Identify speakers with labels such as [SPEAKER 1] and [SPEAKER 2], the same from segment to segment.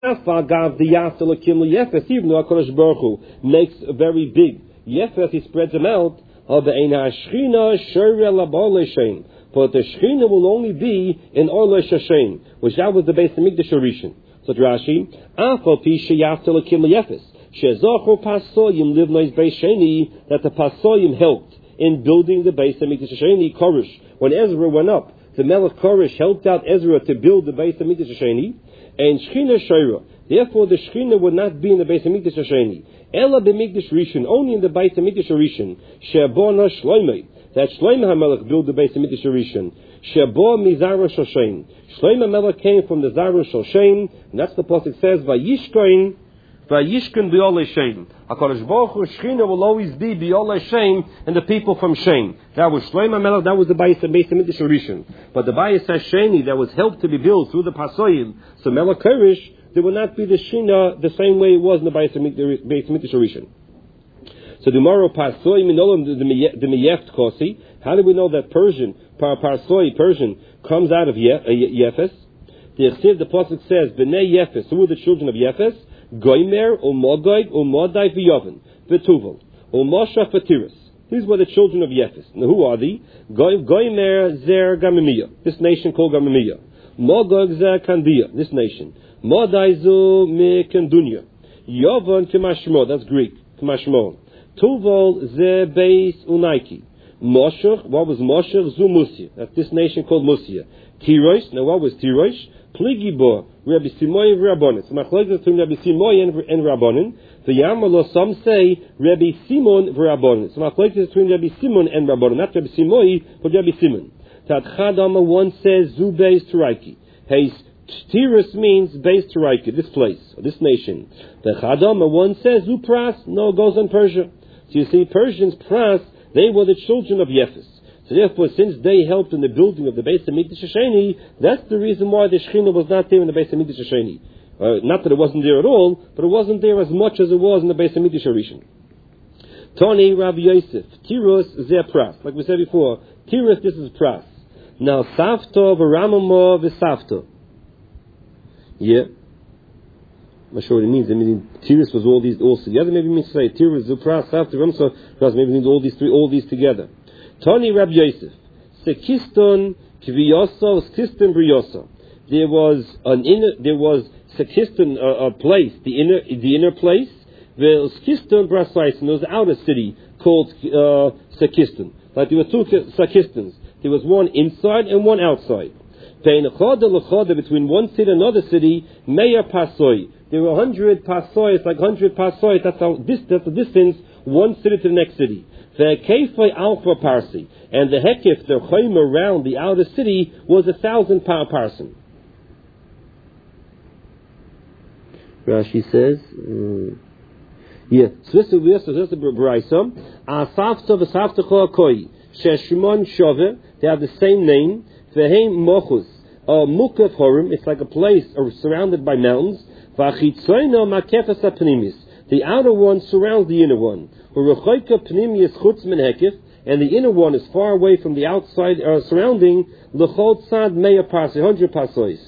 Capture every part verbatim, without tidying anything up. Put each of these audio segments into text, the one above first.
[SPEAKER 1] Afagav the Yasalakim Yefes, even though HaKadosh Baruch Hu makes a very big Yefes, he spreads them out. But the Shechina will only be in Orle Shashem, which that was the base of Mikdash Rishon. So Rashi, Afal Pi Sheyasalakim Yefes, Shezocho Pasoyim live nice Beis Sheni, that the Pasoyim helped in building the base of Mikdash Sheni, Koresh. When Ezra went up, the Melech Koresh helped out Ezra to build the base of Mikdash Sheni, and Shechina Shira. Therefore, the Shechina would not be in the base of Mikdash Sheni. Ela b'Mikdash Rishon, only in the base of Mikdash Rishon. Shebona Shloimeh, that Shloimeh HaMelech built the base of Mikdash Rishon. Shebo Mizara Shoshem. Shloimeh HaMelech came from the Zara Shoshem, and that's the pasuk says, Vayishkoin, Vayishkoin B'Olei Shem. HaKadosh Baruch Hu, Shechina will always be B'Olei Shem, and the people from Shem. That was Shloimeh HaMelech, that was the base of Mikdash Rishon. But the base of Sheni that was helped to be built through the Pasoyim, so Melech Koresh, there will not be the Shina the same way it was in the base of Mikdash Rishon. So the Moro Pasoy Minolam the Meyeft Kosi. How do we know that Persian Parsoy Persian comes out of Yefes? The Yechsiv, the pasuk says Bnei Yefes. Who are the children of Yefes? Goimer Umogoig Umodai V'Yovan V'Tuval Umosha Fatiris. These were the children of Yefes. Now who are they? Goimer Zer Gamamiya. This nation called Gamamiya. Mogog Zer Kandia. This nation. Modaizu Mekandunya. Yovan Kimashmo. That's Greek. Kimashmo. Tuval Ze Beis Unaiki. Moshe, what was Moshe? Zu Musia. That's this nation called Musia. Tirosh, now what was Tirosh? Pligibo, Rabbi Simoy and Rabbanin. So Machlokes between Rabbi Simoy and Rabbanin. The Yamalo, some say Rabbi Simon and Rabbanin. So Machlokes between Rabbi Simon and Rabbanin. Not Rabbi Simoy, but Rabbi Simon. Tat Chadama, one says Zu Beis Turaiki. Hey, Tiras means Beis Turaiki, this place, this nation. The Chadama, one says Zu Pras, no, it goes on Persia. So you see, Persians, Pras, they were the children of Yefes. So therefore, since they helped in the building of the base of Mikdash Sheni, that's the reason why the Shechina was not there in the base of Mikdash Sheni. Uh, not that it wasn't there at all, but it wasn't there as much as it was in the base of Mikdash Rishon. Tony Rabbi Yosef, Tiros Zeh Pras. Like we said before, Tiros, this is Pras. Now, Savto v'Ramamo v'Savto. Yeah. I'm not sure what it means. I mean, Tiras was all these all together. Maybe it means to say Tiras, Zupras, Safta, Ramsa. Maybe it means all these three, all these together. Tony Rabbi Yosef, Sekiston Kviyoso, Sekiston Briyoso. There was an inner, there was Sekiston, a, a place, the inner, the inner place. There Sekiston Brasais, and there was an outer city called uh, Sekiston. Like there were two Sekistons. There was one inside and one outside. Between one city and another city, Meir Pasoi. There were a hundred pasois, like hundred pasois. That's how this. That's the distance one city to the next city. The Kefay Alpha Parsi, and the Hekif, the Chaim around the outer city, was a thousand par parson. Rashi says, uh, yeah. So this is this is the Brayso. Asafta v'Safta Koi Sheshmon Shove. They have the same name. Veheim Mochus. Uh, Mukaf Horim. It's like a place uh, surrounded by mountains. The outer one surrounds the inner one. And the inner one is far away from the outside uh, surrounding hundred pasois.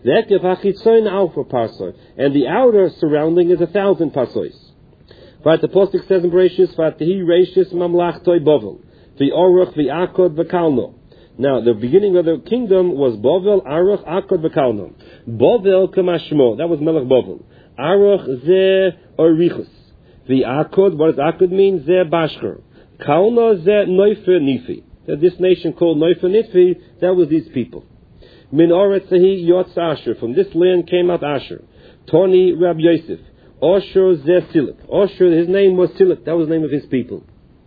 [SPEAKER 1] And the outer surrounding is a thousand pasois. Right, the Apostle says in Bereshis, V'atihi reishis mamlachtoi bovel, v'oruch v'akod v'kalno. Now, the beginning of the kingdom was Bovel, Aruch, Akod, V'Kalno. Bovel, Kamashmo. That was Melech Bovel. Aruch, Ze, Orichus. The Akod, what does Akod mean? Ze, Bashker. Kalno, Ze, Neufer, Nifi. This nation called Neufer, Nifi, that was these people. Min Oretz Sehi, Yotz Asher. From this land came out Asher. Toni, Rab Yosef. Osher, Ze, Silik. Osher, his name was Silik. That was the name of his people.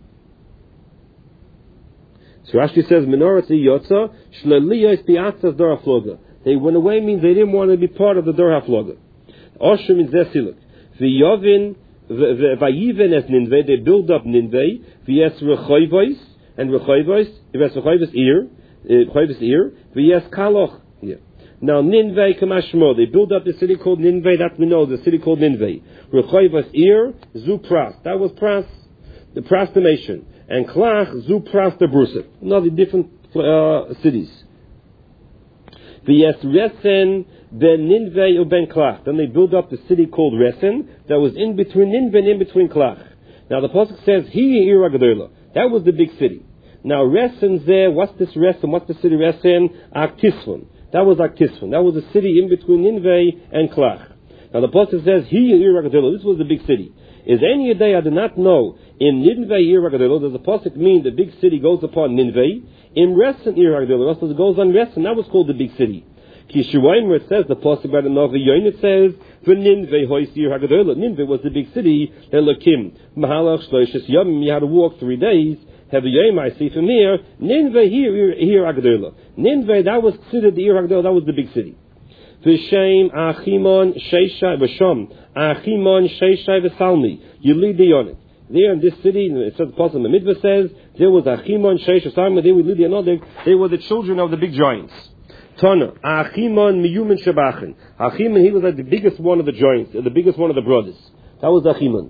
[SPEAKER 1] So Rashi says, Menorah Yotza, Shleliyos Piatzas Dor HaFloga. They went away means they didn't want to be part of the Dor HaFloga. Osher means Zesilik. V'yovin, v'yiven es Ninveh, they build up Ninveh, v'yes Rechoivos, and Rechoivos, v'yes Rechoivos ear, Rechoivos ear, v'yes Kaloch, here. Now Ninveh Kamashmo, they build up the city called Ninveh, that we know, the city called Ninveh. Rechoivos ear, Zu Pras, that was Pras, the Pras the nation. And Klach, Zu Pras the Bruset. Another different uh, cities. V'yes Resen ben Ninveh uben Klach. Then they built up the city called Resen that was in between Ninveh and in between Klach. Now the pasuk says, Hi Ir HaGedolah. That was the big city. Now Resen's there. What's this Resen? What's the city Resen? Aktisfon. That was Aktisfon. That was a city in between Ninveh and Klach. Now the pasuk says, Hi Ir HaGedolah. This was the big city. Is any day I do not know. In Ninveh Ir HaGedolah, does the pasuk mean the big city goes upon Ninveh? In Resen Ir HaGedolah, also it goes on Resen. That was called the big city. Kishuayim, where it says the pasuk by the Navi Yoin, it says for Ninveh Hois Ir HaGedolah. Ninveh was the big city. Elokim Mahalach Shloishes Yom. You had to walk three days. Have a Yoim I see from here. Ninveh here Ir HaGedolah. Ninveh, that was considered the Ir HaGedolah. That was the big city. V'shem Achimon Sheishai V'shom Achimon Sheishai V'salmi Yilid Yonik. There in this city, it says the Pasuk the Mitzvah says there was Achimon Sheishai V'salmi. They were Yilid Yonik. They were the children of the big giants. Tana Achimon Miyumin Shabachin. Achimon, he was like the biggest one of the giants, the biggest one of the brothers. That was Achimon.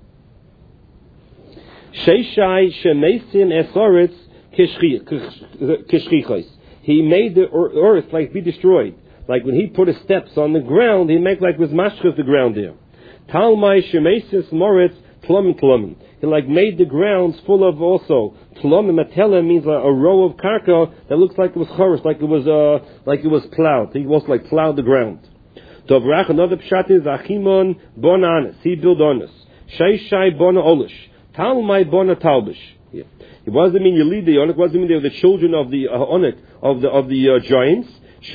[SPEAKER 1] Sheishai Shemesim Esoritz Kishchichos. He made the earth like be destroyed. Like when he put his steps on the ground, he made like with mashkas the ground there. Talmai shemesis moritz tlum tlum. He like made the grounds full of also tlum. Matela means a, a row of karka that looks like it was chorus, like it was uh, like it was plowed. He also like plowed the ground. Dobrach, another pshat is Achimon bon anis. He built anis. Sheishai bona olish. Talmai bona talbish. Yeah. It wasn't mean you lead the onik. It wasn't mean they were the children of the uh, onik of the of the uh, giants. They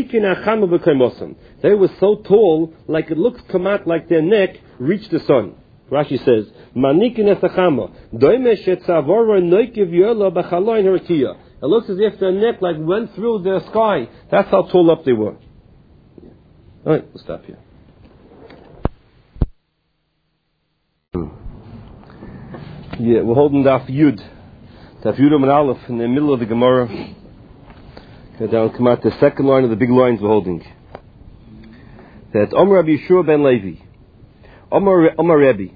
[SPEAKER 1] were so tall, like it looks come out like their neck reached the sun. Rashi says, it looks as if their neck like went through the sky. That's how tall up they were. All right, we'll stop here. Yeah, we're holding Daf Yud, Daf Yud and Aleph in the middle of the Gemara. Okay, down come out the second line of the big lines we're holding. That's Omer Rabbi Yeshua ben Levi. Omer Omer Rebbe.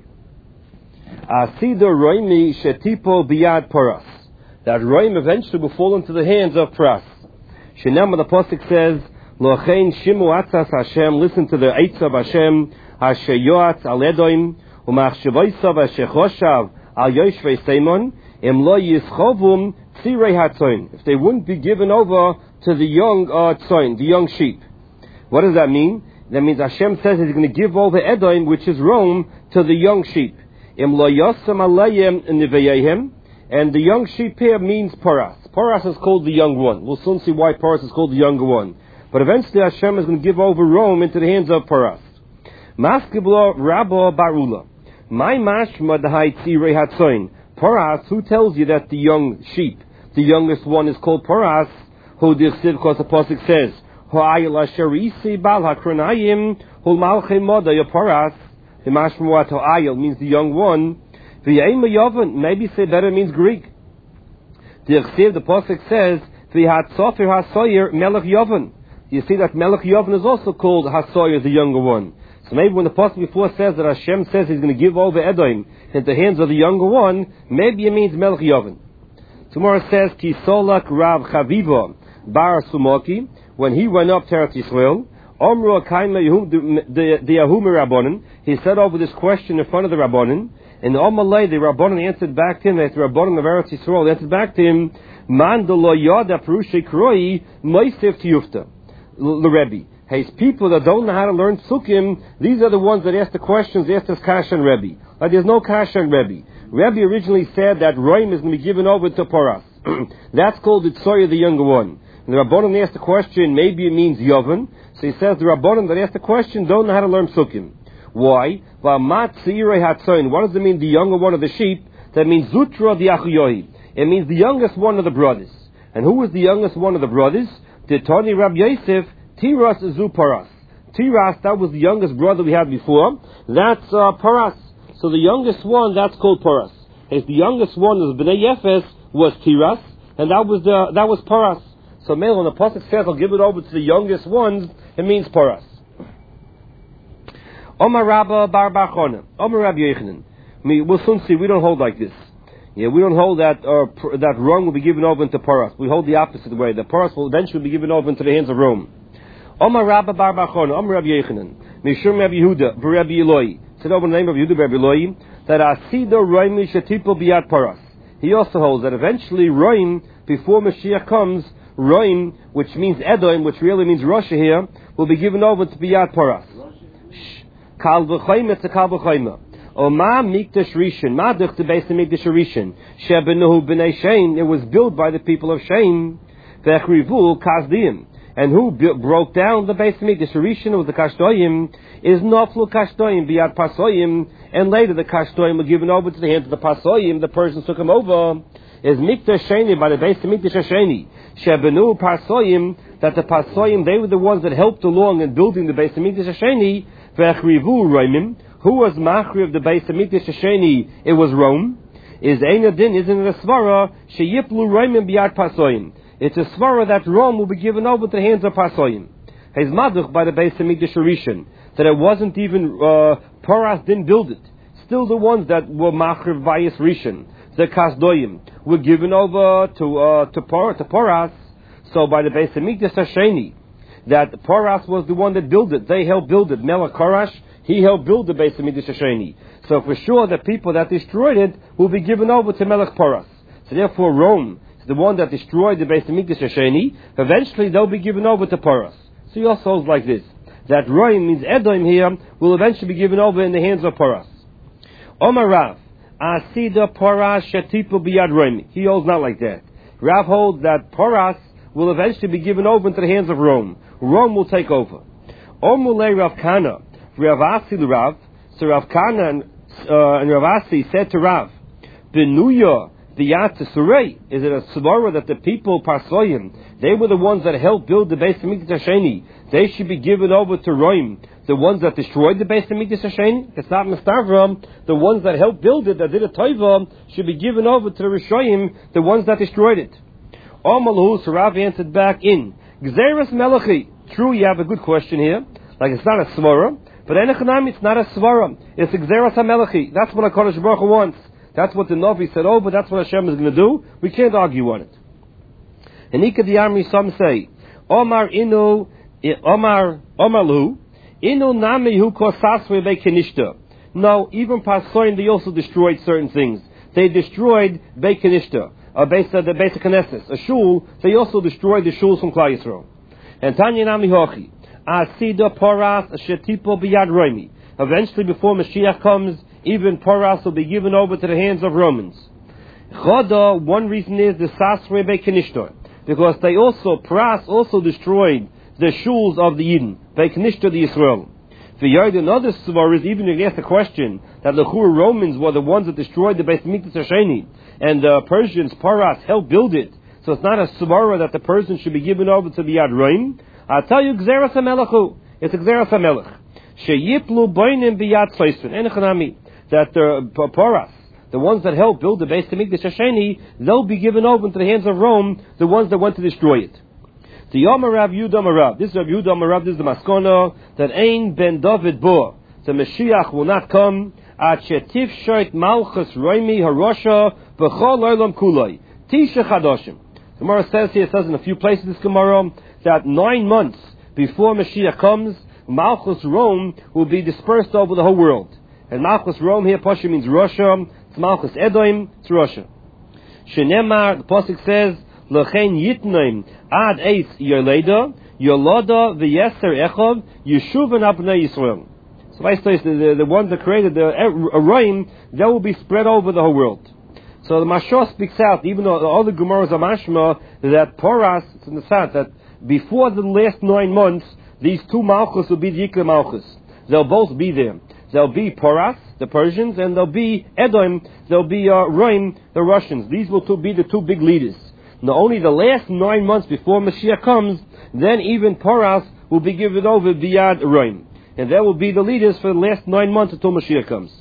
[SPEAKER 1] Asida Roimi Shetipo Biyad Paras. That Roim eventually will fall into the hands of Paras. Shenam the pasuk says, Lochein Shimu Atzas Hashem. Listen to the Eitz of Hashem. Asher Yoatz Al Edoim Umachshavoisav Asher Choshav Al Yoshvei Seimon Im Lo Yischovum Tzirei Hatzoin. If they wouldn't be given over to the young uh, tzoin, the young sheep. What does that mean? That means Hashem says He's going to give over Edom, which is Rome, to the young sheep. Im lo yosam alayim niveyehem, and the young sheep here means Paras. Paras is called the young one. We'll soon see why Paras is called the younger one. But eventually Hashem is going to give over Rome into the hands of Paras. Maskiblo Rabba Barula. My mashma dahai tzirei hatzoin. Paras, who tells you that the young sheep, the youngest one is called Paras? Who this is because the pasuk says, "Ho'ayil asher isi bal hakronayim hul malchei moda Paras." The mashmuat ho'ayil means the young one. V'yeim yovan, maybe say better means Greek. The Chsiv, the pasuk says, "V'hat sofer hasoyer melech yovan." You see that melech yovan is also called hasoyer, the younger one. So maybe when the pasuk before says that Hashem says He's going to give over Edom into the hands of the younger one, maybe it means melech yovan. Tomorrow says, "Ki solak Rav Chaviva Bar Sumoki," when he went up to Eretz Yisrael, Omru Akaima the Yahumir Rabbanon, he said over this question in front of the Rabbanon, and Omalei, the Rabbanon answered back to him, as the Rabbanon of Eretz Yisrael answered back to him, Man de lo yada perushe kroi moisef tiyufta, the Rebbe. Hey, people that don't know how to learn psukim, these are the ones that ask the questions, ask this Kash and Rebbe. Like there's no Kash and Rebbe. Rebbe originally said that Roim is going to be given over to Paras. That's called the Tzoya, the younger one. And the Rabbanon asked the question, maybe it means Yovan. So he says the Rabbanon that asked the question don't know how to learn psukim. Why? What does it mean, the younger one of the sheep? That means Zutra the Achuyohi. It means the youngest one of the brothers. And who was the youngest one of the brothers? Titani Rab Yosef, Tiras Zu Paras. Tiras, that was the youngest brother we had before. That's uh, Paras. So the youngest one, that's called Paras. As the youngest one is Bnei Yefes, was Tiras, and that was the that was Paras. So when the pasuk says, "I'll give it over to the youngest ones," it means Paras. Omar Rabba Bar Bachona, Omar Rabbi Yechanan. We'll soon see. We don't hold like this. Yeah, we don't hold that uh, that Rome will be given over into Paras. We hold the opposite way. The Paras will eventually be given over into the hands of Rome. Omar Rabba Bar Bachon, Omar Rabbi Yechanan, Mishum Rabbi Yehuda, Rabbi Eloi. Said over the name of Yehuda, Rabbi Eloi, that Asida Roim Shetipol Biat Paras. He also holds that eventually Roim, before Mashiach comes, Roim, which means Edom, which really means Russia here, will be given over to Biat Paras. Kal v'chayma to kal v'chayma. O ma mikdash rishon, ma duch the base of mikdash rishon. Shebenuhu b'nei Shem, it was built by the people of Shem. V'echrivu kasdim. And who b- broke down the base of mikdash rishon with the kashtoyim is noflu kashtoyim biat pasoyim. And later the kashtoyim were given over to the hands of the pasoyim. The Persians took them over. Is mikdash sheni by the base of mikdash sheni. Shebenuhu pasoyim, that the pasoyim, they were the ones that helped along in building the base of mikdash sheni. V'echrivu roimim. Who was Machri of the base of Mikdash Hasheni? It was Rome. Is Einadin, isn't it a Svara? Sheyiplu Roimim Biat Pasoyim. It's a Svara that Rome will be given over to the hands of Pasoyim. His Maduch by the base of Mikdash Rishon. That it wasn't even, uh, Poras didn't build it. Still the ones that were Machri of Bayis Rishon, the Kasdoyim, were given over to, uh, to, Por- to Poras. So by the base of Mikdash Hasheni, that Poras was the one that built it. They helped build it. Melech Korash, he helped build the base of Mikdash Hasheni. So for sure, the people that destroyed it will be given over to Melech Poras. So therefore, Rome is the one that destroyed the base of Mikdash Hasheni. Eventually, they'll be given over to Poras. So he also holds like this: that Rome means Edom here will eventually be given over in the hands of Poras. Omar Rav, Asida Poras Shetipu Biyad Rome. He holds not like that. Rav holds that Poras will eventually be given over into the hands of Rome. Rome will take over. Omulei Rav Kana. Rav Asi to Rav, so Rav Kana and, uh, and Rav Asi said to Rav, Benuya Biyat Surei, is it a svara that the people Pasoyim, they were the ones that helped build the base of Mikdash Hasheni, they should be given over to Rome, the ones that destroyed the base of Mikdash Hasheni? It's not Mistavram, the ones that helped build it, that did a Toiva, should be given over to the Rishoyim, the ones that destroyed it. Omalhu, so Rav answered back in, Gzeras Melachi. True, you have a good question here, like it's not a svara. But Enechanami, it's not a svara. It's a Gzeras HaMelechi. That's what HaKadosh Baruch Hu wants. That's what the Navi said, oh, but that's what Hashem is going to do. We can't argue on it. And Ika Diyamri, some say, Omar Inu, Omar, Omar Lu, Inu Nami Hu Kosaswe Be Kenishta. No, even Pasoim, they also destroyed certain things. They destroyed Be Kenishta, a base of the base of Knesset, a shul. They also destroyed the shuls from Klal Yisrael. And Tanya Nami Hochi. Asida Poras Shetipo Biyad Roimi. Eventually, before Mashiach comes, even Poras will be given over to the hands of Romans. Choda, one reason is the Sasre Be Kenishtor, because they also, Poras also destroyed the shuls of the Yidden, Be Kenishtor the Yisrael. The Yard, another svar is even to ask the question that the Chur Romans were the ones that destroyed the Beis Mikdash Hasheni, and the Persians, Poras, helped build it. So it's not a svara that the person should be given over to the Yad Roim. I'll tell you, Gzeras HaMelechu. It's a Gzeras HaMelech. Sheyiplu boinim biyad soisven. Enechanami. That the Poras, the ones that helped build the Beis Mikdash Hasheni, they'll be given over into the hands of Rome, the ones that went to destroy it. The Yom Rav Yudam Rav. This is Rav Yudam Rav. This is the Maskona that Ein Ben David Bo. The Mashiach will not come. At shetif shoit malchus roimi harosha b'chol olam kuloi. Tisha chadoshim. The Gemara says here, it says in a few places this Gemara, that nine months before Mashiach comes, Malchus Rome will be dispersed over the whole world. And Malchus Rome here, Pasha means Russia. It's Malchus Edom, it's Russia. Shenemar, the Pasuk says, L'chein yitnaim ad eis yoleda, yoloda v'yeser echov, yeshuvan abnei Yisrael. So I say, the, the ones that created the Arayim, they will be spread over the whole world. So the Mashah speaks out, even though all the Gemaras are mashma, that Poras, it's in the sense that before the last nine months, these two Malchus will be the Yikra Malchus. They'll both be there. There'll be Poras, the Persians, and there'll be Edom, there'll be uh, Roim, the Russians. These will two be the two big leaders. Now only the last nine months before Mashiach comes, then even Poras will be given over Biyad Roim. And they will be the leaders for the last nine months until Mashiach comes.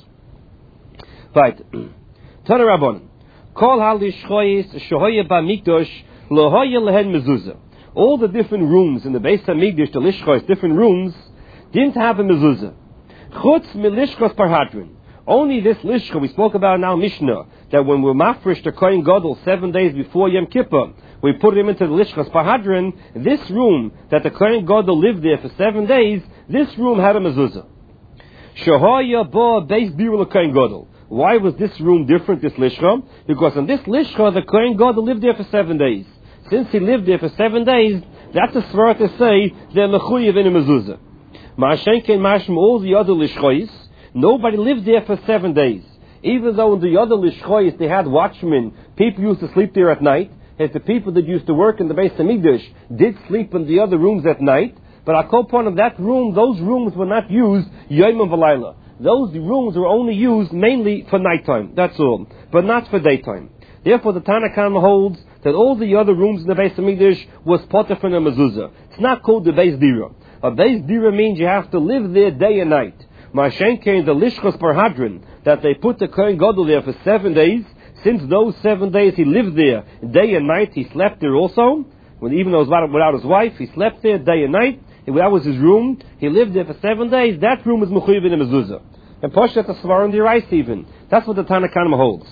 [SPEAKER 1] Right. Tana Rabbanan. Kol halishchoyis shohoye ba'mikdosh lohoye lehen mezuzah. All the different rooms in the Beis HaMikdash, the lishchos, different rooms, didn't have a mezuzah. Chutz milishchos parhadrin. Only this lishcha we spoke about now, Mishnah, that when we're mafresh the Kohen Gadol seven days before Yom Kippur, we put him into the Lishchas Parhadrin, this room that the Kohen Gadol lived there for seven days, this room had a mezuzah. Shahaya ba beis dira leKohen Gadol. Why was this room different, this Lishcha? Because in this Lishcha, the Kohen Gadol lived there for seven days. Since he lived there for seven days, that's a svara to say they're mechuyev in a mezuzah. Ma'ashenken mashma all the other Lishchos, nobody lived there for seven days. Even though in the other Lishchos they had watchmen, people used to sleep there at night, as the people that used to work in the Beis Hamikdash did sleep in the other rooms at night, but a kopon of that room, those rooms were not used yom and v'layla. Those rooms were only used mainly for nighttime, that's all, but not for daytime. Therefore the Tanna Kama holds that all the other rooms in the Beis Hamikdash was potter from a mezuzah. It's not called the Beis Dira. A Beis Dira means you have to live there day and night. Ma'ashenke in the Lishchos Parhadrin, that they put the Kohen Gadol there for seven days. Since those seven days he lived there day and night, he slept there also. When even though he was without his wife, he slept there day and night. That was his room. He lived there for seven days. That room is mechuyev in a mezuzah. And Poshet the Svar on the rice even. That's what the Tanna Kama holds.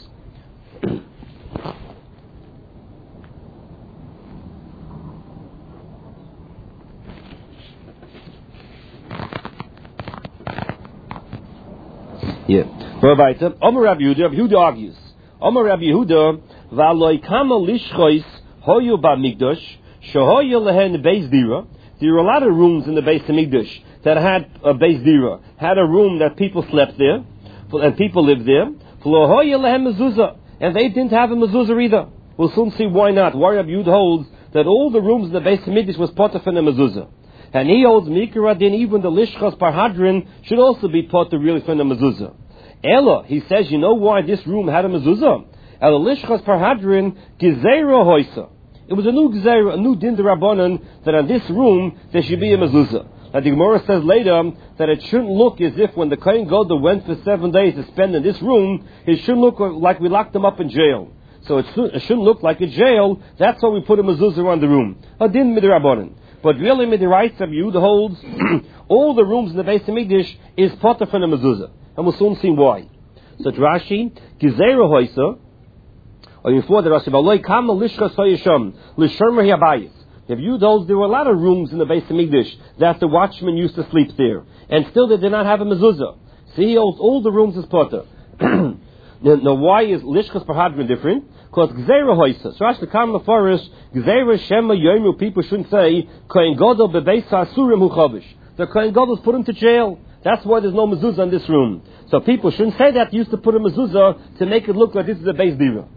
[SPEAKER 1] Yeah. Rabbi Omer Rabbi Yehuda, Rabbi Yehuda argues. Omer Rabbi Yehuda, v'aloi kama lishchois hoyu ba'mikdash, shehoyu lehen beis dira. There were a lot of rooms in the Beis Hamikdash that had a beis dira, had a room that people slept there, and people lived there. V'lohoyu lehen mezuzah, and they didn't have a mezuzah either. We'll soon see why not. Why Rabbi Yehuda holds that all the rooms in the Beis Hamikdash was potter from the mezuzah. And he holds Mikra Din, even the Lishchas Parhadrin should also be potter really from the mezuzah. Ella, he says, you know why this room had a mezuzah? El Lishchas Parhadrin Gezerah Hoisa. It was a new Gezerah, a new Din D'Rabbanan, that in this room there should be a mezuzah. Now the Gemara says later that it shouldn't look as if when the Kohen Gadol went for seven days to spend in this room, it shouldn't look like we locked him up in jail. So it shouldn't look like a jail. That's why we put a mezuzah around the room. A Din D'Rabbanan. But really, Midiraitz Rabbi Yehuda holds all the rooms in the Beis Hamikdash is potter from the mezuzah, and we'll soon see why. So Rashi, Gezerah Hoisa, or before the Rashi, V'aloi kama lishchas hoyisham l'shermer hiabayis. Rabbi Yehuda holds there were a lot of rooms in the Beis Hamikdash that the watchmen used to sleep there, and still they did not have a mezuzah. So he holds all the rooms as potter. now, now, why is Lishchas Parhadrin different? Because Gzeira Hoisa. So Rashi the Kama Forest, Gzeira Shema Yomu, people shouldn't say, Kohen Gadol bebeisa asurim hu chavish. The Kohen Gadol's put him to jail. That's why there's no mezuzah in this room. So people shouldn't say that. They used to put a mezuzah to make it look like this is a beis dira.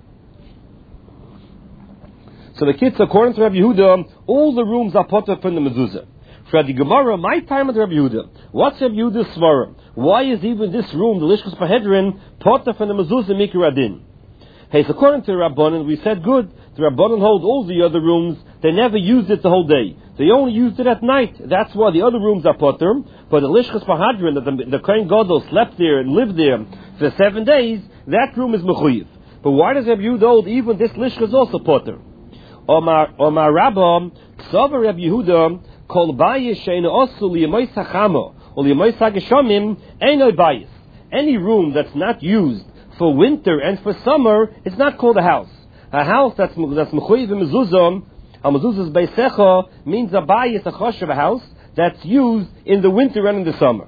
[SPEAKER 1] So the kids, according to Rabbi Yehuda, all the rooms are potter from the mezuzah. For the Gemara, my time with Rabbi Yehuda. What's Rabbi Yehuda's svara? Why is even this room, the Lishchas Parhadrin, potter from the mezuzah Mikra Din? Hey, so according to the Rabbanan, we said good. The Rabbanan hold all the other rooms. They never used it the whole day. They only used it at night. That's why the other rooms are potter. But the Lishchas Parhadrin, that the, the Kohen Gadol slept there and lived there for seven days, that room is mechuyev. But why does Rabbi Yehuda hold even this Lishchas also potter? Omar Omar Rabba, Ksavar Rabbi Yehuda, Kol Bayis Sheinu Osu Liyamois Hachamo or Liyamois Hageshamim Einoi Bayis. Any room that's not used for winter and for summer, it's not called a house. A house that's that's mechuyev in mezuzah, a mezuzah's beisecha, means a bayis, a choshev, a house that's used in the winter and in the summer.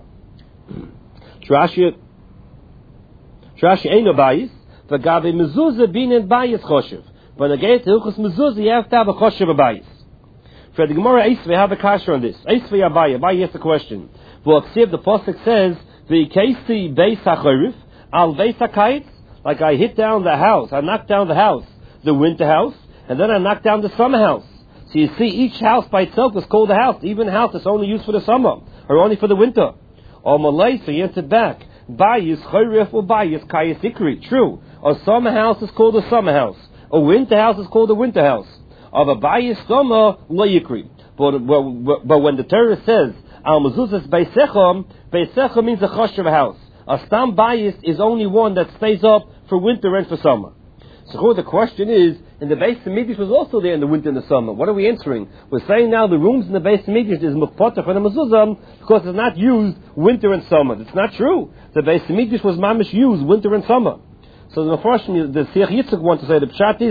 [SPEAKER 1] Trashi, trashi eino bayis, v'gabe mezuzah binin bayis choshev. But again, to hilchos mezuzah, you have to have a choshev a bayis. For the Gemara, Eisvei have a kasher on this. Eisvei Abaye, Abaye has a question. Well, the pasuk says, v'ikeisi beis hachorif, al beis hakayitz, like I hit down the house, I knocked down the house, the winter house, and then I knocked down the summer house. So you see, each house by itself is called a house, even a house that's only used for the summer, or only for the winter. Or Malay, so he answered back, bayis chorif or bayis kayis ikri. True, a summer house is called a summer house, a winter house is called a winter house. Of a bayis summer, lo yikri. But, but, but when the Torah says, al mezuzahs beisecha, beisecha means a choshev house. A stam bayis is only one that stays up for winter and for summer. So the question is, in the Beis Hamikdash was also there in the winter and the summer. What are we answering? We're saying now the rooms in the Beis Hamikdash is mukpata for the mezuzah because it's not used winter and summer. It's not true. The Beis Hamikdash was mamish used winter and summer. So the first, the Siach Yitzchak wants to say the pshat is that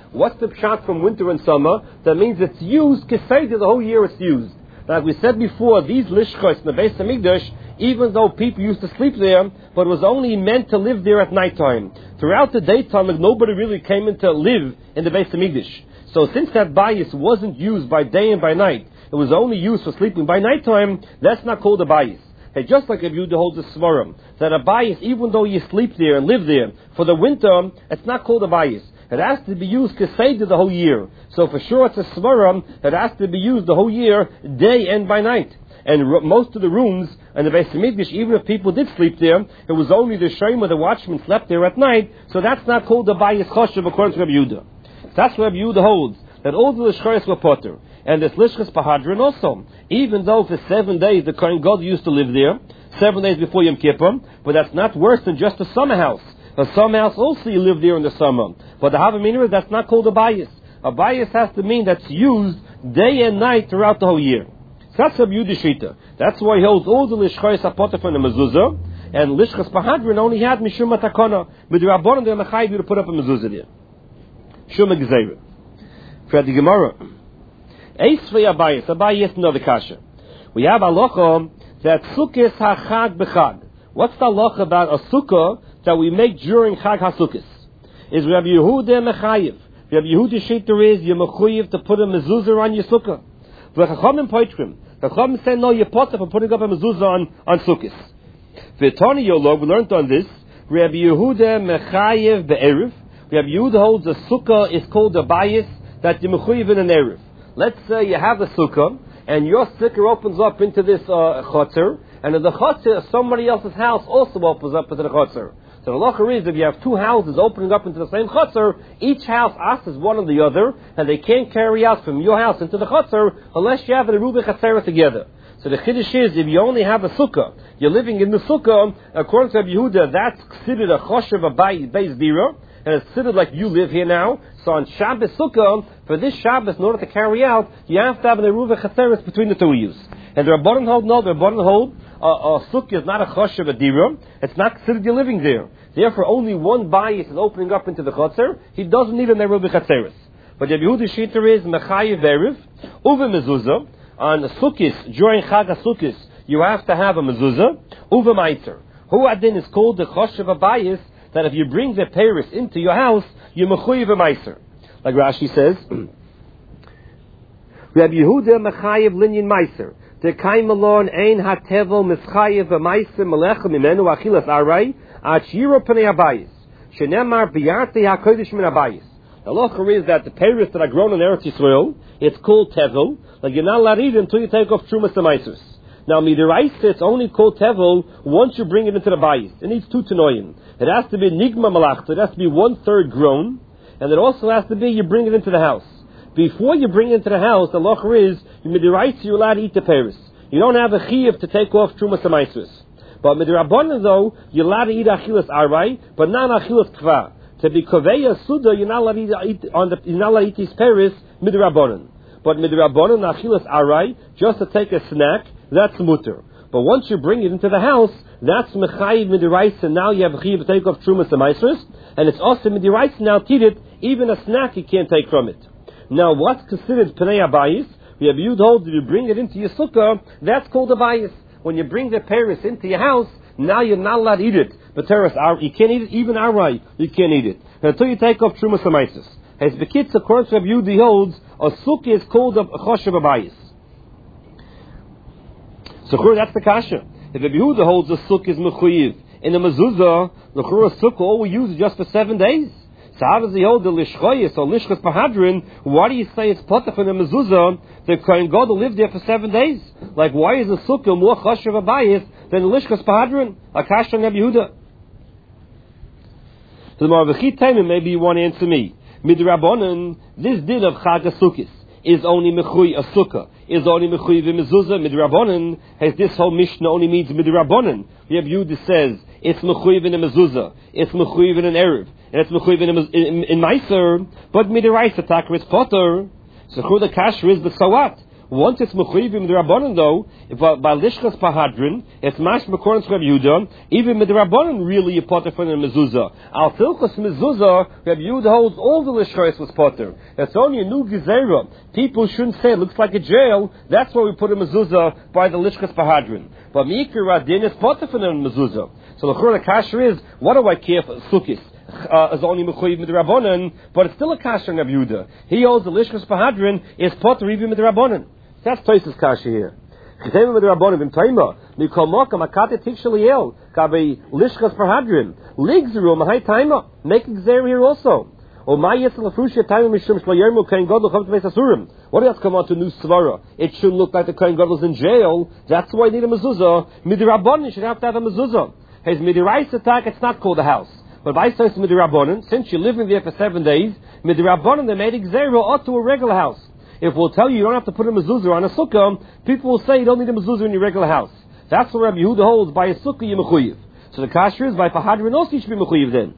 [SPEAKER 1] What's the pshat from winter and summer? That means it's used, keseder, the whole year it's used. Like we said before, these lishchos in the Beis Hamikdash, even though people used to sleep there, but it was only meant to live there at nighttime. Throughout the daytime, like, nobody really came in to live in the Beis Hamikdash. So since that bayis wasn't used by day and by night, it was only used for sleeping by nighttime, that's not called a bayis. Hey, just like if you hold the svarim, that a bayis, even though you sleep there and live there, for the winter, it's not called a bayis. It has to be used keseder the whole year. So for sure it's a svarim, it has to be used the whole year, day and by night. And r- most of the rooms in the Beis Hamikdash, even if people did sleep there, it was only the shayim, the watchman slept there at night, so that's not called the bayis choshev according to Rabbi Yehuda. That's what Rabbi Yehuda holds, that all the lishchos were potter. And this lishchos pahadrin also, even though for seven days the Kohen Gadol used to live there, seven days before Yom Kippur, but that's not worse than just a summer house. A summer house also you live there in the summer. But the Havamina is that's not called a bayis. A bayis has to mean that's used day and night throughout the whole year. So that's Rabbi Yehuda Shita. That's why he holds all the lishchos apotter from the mezuzah, and lishchos pahadrin only had mishum matakona. But the Rabbanon they mechayiv you to put up a mezuzah there. Shum Gzeira. For the Gemara, Eisvei Abayis, Abayis another kasha. We have halacha that sukkis hachag b'chag. What's the halacha about a sukkah that we make during Chag HaSukkos? Is Rabbi Yehuda mechayiv? Rabbi Yehuda shiter is you're mechayiv to put a mezuzah on your sukkah. V'chachamim poitrim. The Chachamim say no, you're potter for putting up a mezuzah on on sukkos. V'tani yolog, we learned on this. Rabbi Yehuda mechayiv be'erev. Rabbi Yehuda holds a sukkah is called a bayis that you mechuyev in an erev. Let's say you have a sukkah and your sukkah opens up into this uh, chotzer, and in the chotzer somebody else's house also opens up into the chotzer. So the halacha is if you have two houses opening up into the same chotzer, each house asks one of the other, and they can't carry out from your house into the chotzer unless you have the eruv chatzera together. So the chiddush is if you only have a sukkah, you're living in the sukkah. According to Rabbi Yehuda, that's considered a choshev a beis dira. And it's considered like you live here now. So on Shabbos Sukkah, for this Shabbos, in order to carry out, you have to have an eruv chaseres between the two of you. And the Rabbanon hold, no, the Rabbanon hold, uh, uh, Sukkah is not a choshev a dira. It's not considered you're living there. Therefore, only one bayis is opening up into the chotzer. He doesn't need an eruv chaseres. But Rabbi Yehuda shiter is mechayiv erev, uve mezuzah. On the Sukkos, during Chag HaSukkos, you have to have a mezuzah, uve ma'itzer. Who adin is called the choshev a bayis, that if you bring the Paris into your house, you mechuyev a meiser. Like Rashi says, Rabbi Yehuda mechayev linyan meiser. The kaim alon ein hatevel mischayev a meiser melechem imenu achilas aray achiro pnei abayis. Shenemar biyarte hakodesh min abayis. The halacha is that the Paris that are grown in Eretz Yisrael, it's called tevel. Like you're not allowed to eat it until you take off trumas and meisers. Now, midiraisa, it's only called tevel once you bring it into the bayis. It needs two tenoim. It has to be nigma malachta. It has to be one third grown, and it also has to be you bring it into the house. Before you bring it into the house, the locher is midiraisa you're allowed to eat the peris. You don't have a chiyuv to take off trumas amaisus. But midirabbanan though, you're allowed to eat achilas aray, but not achilas kva. To be koveya suda, you're not allowed to eat on the you're not allowed to eat these peris midirabbanan. But midirabbanan achilas aray, just to take a snack. That's mutter. But once you bring it into the house, that's mechayiv midiraisa, and now you have a chiyav to take off trumas and meisers, and it's also midiraisa now to eat it, even a snack you can't take from it. Now what's considered pnei abayis? We have you hold if you bring it into your sukkah, that's called a bayis. When you bring the paris into your house, now you're not allowed to eat it. But teres, you can't eat it, even aray, you can't eat it. Until you take off trumas and meisers. As the kids, according to Rabbi Yehuda holds, a sukkah is called a choshev abayis. So that's the kasha. If Rabbi Yehuda holds a sukkah is mechuyev in the mezuzah, the chura sukkah all we use is just for seven days. So how does he hold the lishchoyes or lishchas pahadrin? Why do you say it's potach in the mezuzah? The Kohen Gadol lived there for seven days. Like why is the sukkah more chashav abayis than the lishchas pahadrin? A kasha on Rabbi Yehuda. So the Marvachit Taimim, maybe you want to answer me. Midrabanan, this din of Chag HaSukkos is only mechuy a sukkah. Is only mechuy v'mezuzah midrabanan. Has this whole mishnah only means midrabanan? Rabbi Yehuda says it's mechuy in a mezuzah, it's mechuy in an erev, and it's mechuy in in, in meiser. But midiraisa takar is potter. So who the kasher is the sawat? Once it's Mechuyivim Midrabanan, though, if, uh, by Lishkas Pahadrin, it's Mash Mekorans Reb Yehuda, even Midrabanan really you potter from the Mezuzah. Al Tilchas Mezuzah, Reb Yehuda holds all the Lishkas was potter. It's only a new Gezerah. People shouldn't say it looks like a jail. That's why we put a Mezuzah by the Lishkas Pahadrin. But Mikir Radin is potter from the Mezuzah. So the Chur Kasher is, what do I care for Sukkis? Uh, is only Mechuyev Midrabanan, but it's still a kasher in Reb Yehuda. He holds the Lishkas Pahadrin is potter even Midrabanan. That's Tosis kasher here. Chizem Midrabanan v'im Taima mikol mokam akate tik sheliel kabe Lishkas Pahadrin ligzeru mahai Taima make gzer here also. O ma yisel afrushia Taima mishum shloyermu kain gadol chav tveis asurim. What else come on to new svara? It should look like the kain gadol's in jail. That's why I need a mezuzah. Midrabanan should have to have a mezuzah. His midirais attack, it's not called a house. But by says Midrabanan, since you're living there for seven days, Midrabanan, they made Xero ought to a regular house. If we'll tell you you don't have to put a mezuzah on a sukkah, people will say you don't need a mezuzah in your regular house. That's what Rabbi Yehuda holds. By a sukkah, you're mechuyev. So the kasher is by Pahadrin also you should be mechuyev then.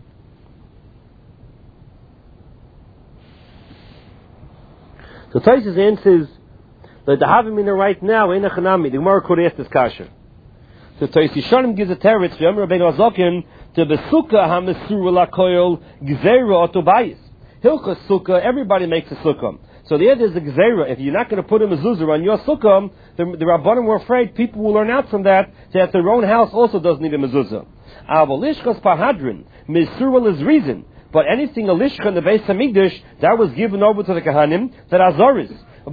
[SPEAKER 1] So Taisus answers that the Havamina right now in a Chanami, the Gemara could ask this kasher. So Taisus Yishanim gives a teretz for Yom Rabbeinu Azokin to the sukkah ha-mesura lakoil gzeira otobayis. Hilchas sukkah, everybody makes a sukkah. So the other is a gzeira. If you're not going to put a mezuzah on your sukkah, the, the Rabbanim were afraid people will learn out from that that their own house also doesn't need a mezuzah. Avalishkas pahadrin, mesura is reason. But anything a lishka in the Beis Hamikdash, that was given over to the Kahanim, that Azoris.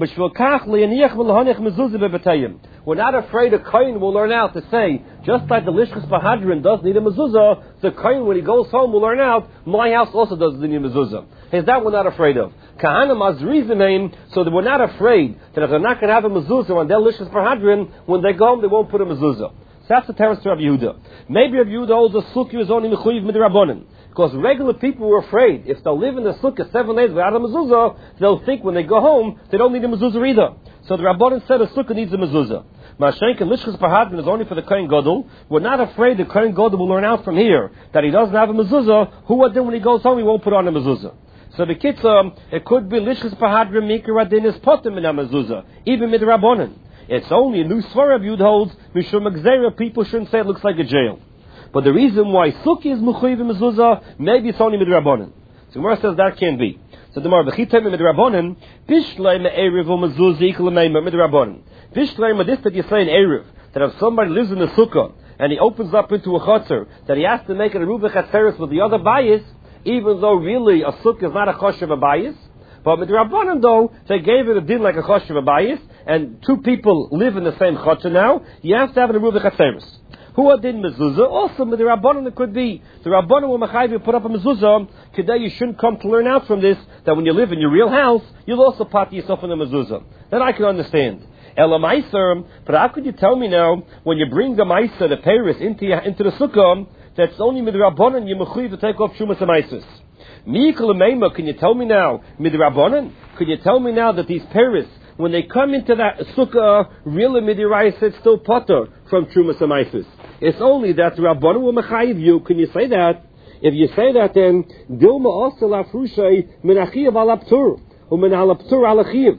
[SPEAKER 1] We're not afraid a Kohen will learn out to say, just like the Lishkas Pahadrin doesn't need a mezuzah, the Kohen when he goes home will learn out, my house also doesn't need a mezuzah. Is that we're not afraid of? Kahanim Azrizim, so that we're not afraid that if they're not going to have a mezuzah on their Lishkas Pahadrin, when they go home they won't put a mezuzah. So that's the terrace to Rabbi Yehuda. Maybe Rabbi Yehuda holds a sukkah is only mechuyev midrabanan. Because regular people were afraid, if they'll live in the sukkah seven days without a mezuzah, they'll think when they go home, they don't need a mezuzah either. So the Rabbanan said a sukkah needs a mezuzah. Mashenk and Lishkas Pahadrin is only for the Kohen Gadol. We're not afraid the Kohen Gadol will learn out from here that he doesn't have a mezuzah. Who would then when he goes home, he won't put on a mezuzah. So the kitzah, it could be Lishkas Pahadrin, Mikra Radin is potem in a mezuzah, even mid Rabbanan. It's only a new svara Yud holds, Mishum Gzeira, people shouldn't say it looks like a jail. But the reason why sukkah is mechuyev mezuzah, maybe it's only midrabanan. So Gemara says that can't be. So the Gemara v'chitem midrabanan, bishlei me'erev u'mezuzah equal me'emer midrabanan. Bishlei this that you say in erev, that if somebody lives in the sukkah and he opens up into a chutzner, that he has to make it a rubach chatzeres with the other bias, even though really a sukkah is not a choshev a bias. But midrabanan though, they gave it a din like a choshev a bias, and two people live in the same chutzner now, you have to have it a rubach chatzeres. Who are din mezuzah? Also, the Rabbanon it could be. The Rabbanon will mechayiv put up a mezuzah. Today you shouldn't come to learn out from this that when you live in your real house, you'll also pot yourself in a mezuzah. That I can understand. Ela meiser, but how could you tell me now when you bring the meiser, the Paris, into into the sukkah, that's only with the Rabbanon you mechayiv to take off shumas and meises. Mikol meima, can you tell me now mid Rabbanon? Can you tell me now that these Paris, when they come into that sukkah, really midirais, it's still potter from Trumas and Meises. It's only that Rabbanu will mechayiv you. Can you say that? If you say that, then Dilma also lafrushay min achiyav al aptur, or min al aptur al achiyav.